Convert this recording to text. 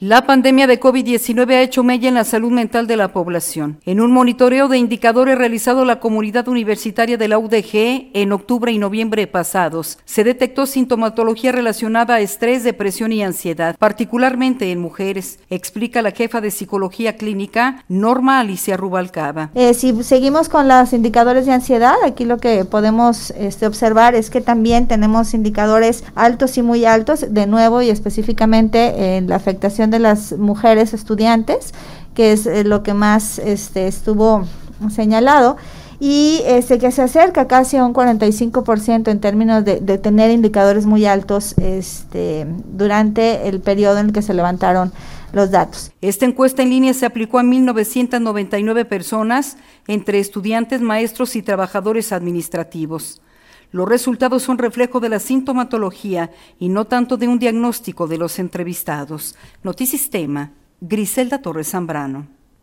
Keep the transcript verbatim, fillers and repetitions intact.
La pandemia de COVID diecinueve ha hecho mella en la salud mental de la población. En un monitoreo de indicadores realizado la comunidad universitaria de la U D G en octubre y noviembre pasados, se detectó sintomatología relacionada a estrés, depresión y ansiedad, particularmente en mujeres, explica la jefa de psicología clínica, Norma Alicia Rubalcaba. Eh, si seguimos con los indicadores de ansiedad, aquí lo que podemos este, observar es que también tenemos indicadores altos y muy altos, de nuevo y específicamente en la afectación de las mujeres estudiantes, que es eh, lo que más este, estuvo señalado, y este, que se acerca casi a un cuarenta y cinco por ciento en términos de, de tener indicadores muy altos este, durante el periodo en el que se levantaron los datos. Esta encuesta en línea se aplicó a mil novecientas noventa y nueve personas, entre estudiantes, maestros y trabajadores administrativos. Los resultados son reflejo de la sintomatología y no tanto de un diagnóstico de los entrevistados. Notisistema, Griselda Torres Zambrano.